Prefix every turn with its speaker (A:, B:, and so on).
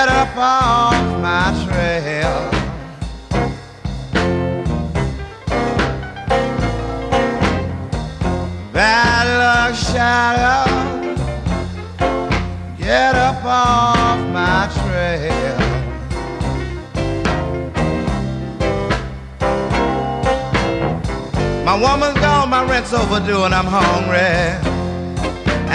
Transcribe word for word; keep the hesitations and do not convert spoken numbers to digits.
A: get up off my trail. Bad luck shadow, get up off my trail. My woman's gone, my rent's overdue, and I'm hungry.